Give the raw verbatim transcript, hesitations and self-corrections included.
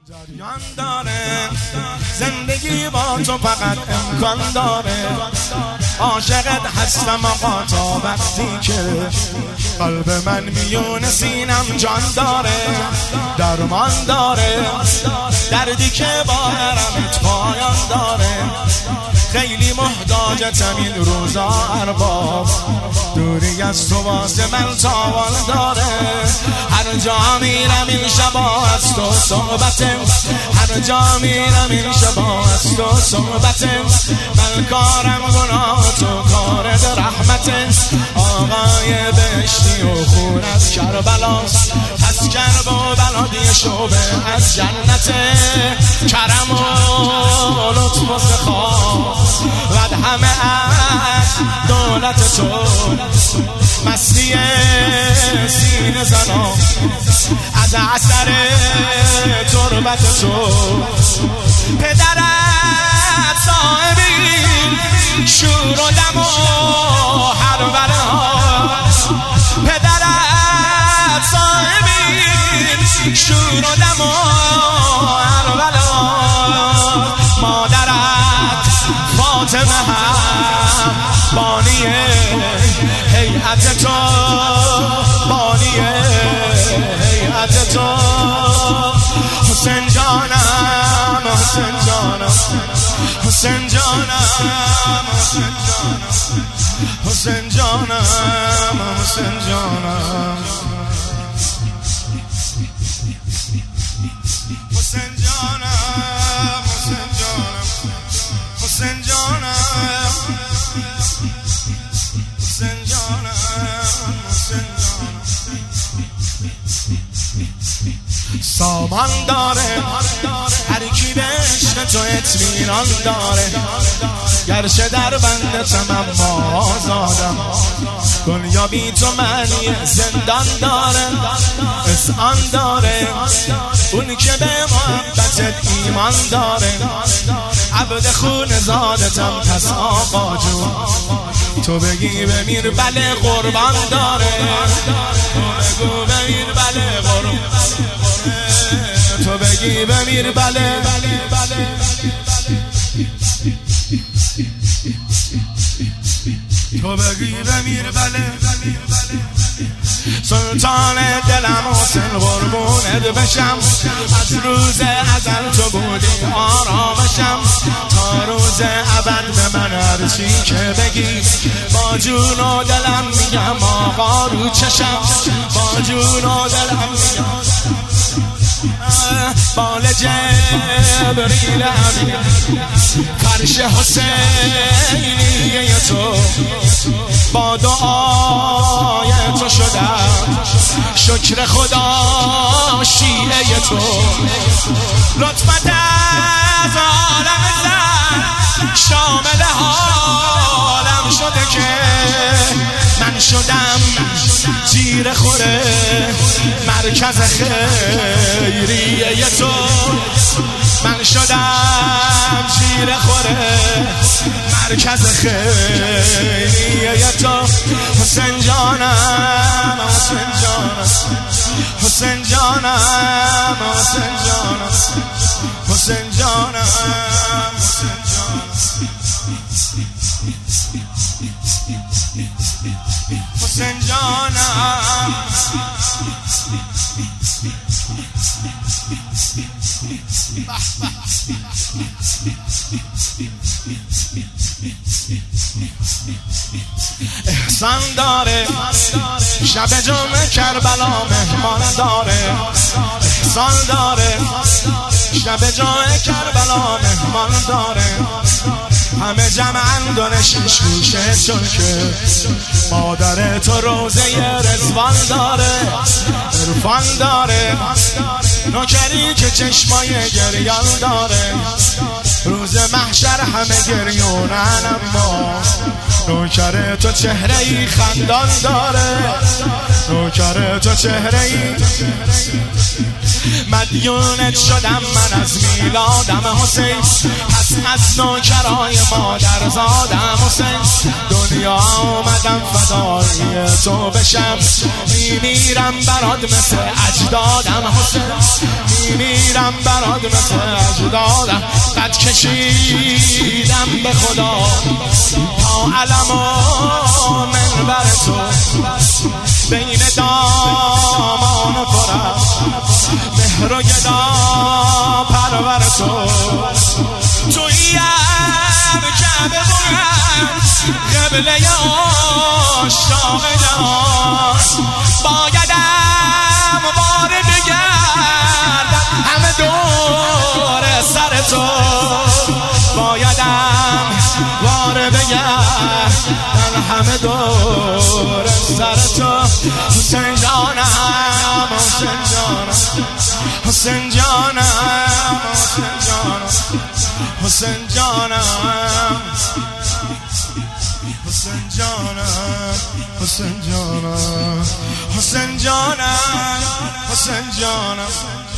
جریان داره زندگی با تو فقط امکان داره. عاشقت هستم آقا تا وقتی که قلب من میون سینم جان داره. درمان داره دردی که با حرمت پایان داره. خیلی محتاجتم این روزا ارباب، دوری از تو واسه من تاوان داره. هر جا میرم این شبا از تو صحبته، هر جا میرم این شبا از تو صحبته. من کارم گناه تو کارت رحمته. آقای بهشتی و خون از کربلاست، پس کرب و بلادی شعبه از جنته. کرم و لطف و سخا و همه از دولت تو، مستی سینه زنا از اثر تربت تو. پدرت صاحبی شور و دم و حربره ها، پدرت صاحبی شور و دم و حربره ها. مادرت فاطمه هم بانیه هیئت تو، بانیه هیئت تو. حسین جانم حسین جانم حسین جانم حسین جانم حسین جانم حسین جانم حسین جانم حسین جانم حسین جانم حسین جانم. سامان داره هر کی به عشق تو اطمینان داره. گرچه در بندتم اما آزادم، دنیا بی تو معنی زندان داره. اذعان داره اون که به محبتت ایمان داره. عبد خون زادتم پس آقا جون، تو بگی بمیر بله قربان داره. تو بگو بمیر بله قربان، تو بگی بمیر بله بله بله. تو بگی بمیر بله. سلطان دلم حسین قربونت بشم، از روز ازل تو بودی آرامشم. تا روز ابد به من هرچی که بگی، با جون و دلم میگم آقا رو چشم. با جون و دلم میگم بال جبریل امین، فرش حسینی تو. با دعای تو شدم شکر خدا شیعه تو. لطفت از عالم زن شامل حالم شده که من شدم زیر خوره مرکز خیریه تو. من شدم زیر خوره مرکز خیریه تو. حسین جانم حسین جانم حسین جانم حسین جانم حسین جانم حسین جانم حسین جانم. احسان داره شب جمعه کربلا مهمان داره. احسان داره شب جمعه کربلا مهمان داره. همه جمعن دونه شیش گوشه، چون که مادر تو روزه رضوان داره. عرفان داره نوکری که چشمای گریان داره. روز محشر همه گریونن اما نوکر تو چهره ای خندان داره، نوکر تو چهره ای مدیونت شدم من از میلادم حسین، پس از نوکرای مادر زادم حسین. دنیا آمدم فدای تو بشم، میمیرم برات مثل اجدادم حسین، میمیرم برات مثل اجدادم. قد کشیدم به خدا تا علم و منبر تو، بین دامان پرم مهر و گدا پرور تو. تویم کعبه بلند قبله عاشاق جهان، بایدم بار بگردم همه دور سر تو، بایدم بار بگردم همه دور سر تو. حسین جانم حسین جانم حسین جانم حسین جانم حسین جانم حسین جانم حسین جانم حسین جانم حسین جانم